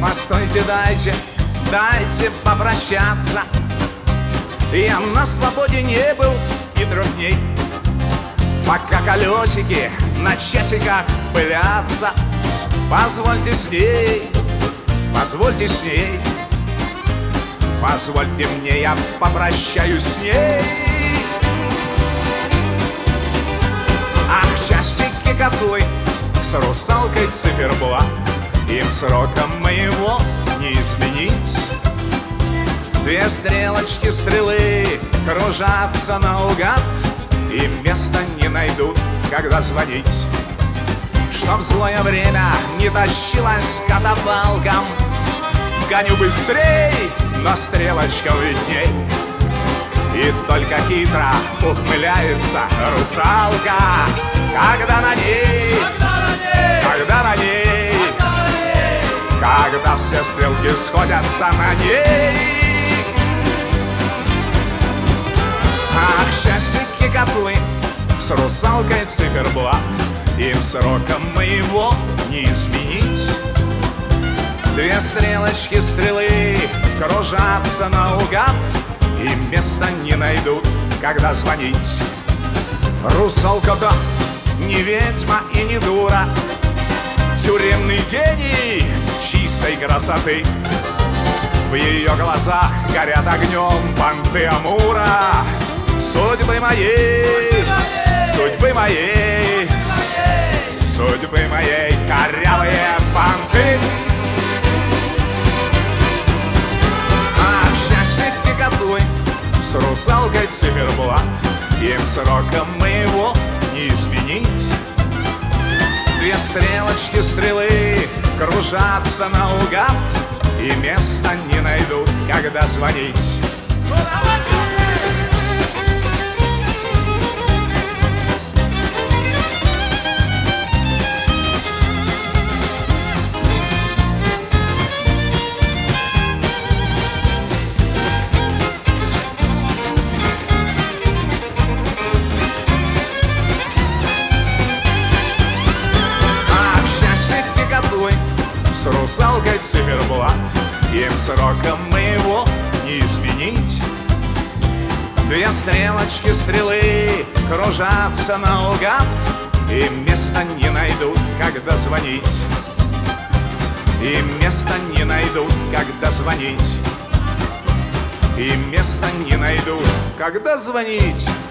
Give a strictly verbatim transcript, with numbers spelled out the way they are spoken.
Постойте, дайте, дайте попрощаться. Я на свободе не был и трех дней, пока колесики на часиках пылятся. Позвольте с ней, позвольте с ней, позвольте мне, я попрощаюсь с ней. Ах, часики котлы с русалкой циферблат, им сроком моего не изменить. Две стрелочки стрелы кружатся наугад и места не найдут, когда звонить. Чтоб злое время не тащилось катафалком, гоню быстрей, но стрелочка видней. И только хитро ухмыляется русалка, когда на ней, когда на ней, когда все стрелки сходятся на ней. Ах, часики котлы с русалкой циферблат, им сроком моего не изменить. Две стрелочки стрелы кружатся наугад и места не найдут, когда звонить. Русалка-то не ведьма и не дура, тюремный гений чистой красоты. В ее глазах горят огнем понты Амура. Судьбы моей, судьбы моей, судьбы моей корявые понты. Ах, часики котлы с русалкой циферблат, им сроком моего не изменить. Две стрелочки стрелы кружатся наугад и места не найдут, когда звонить. С русалкой циферблат, им сроком моего не изменить. Две стрелочки стрелы кружатся наугад и места не найдут, когда звонить. И места не найдут, когда звонить. И места не найдут, когда звонить.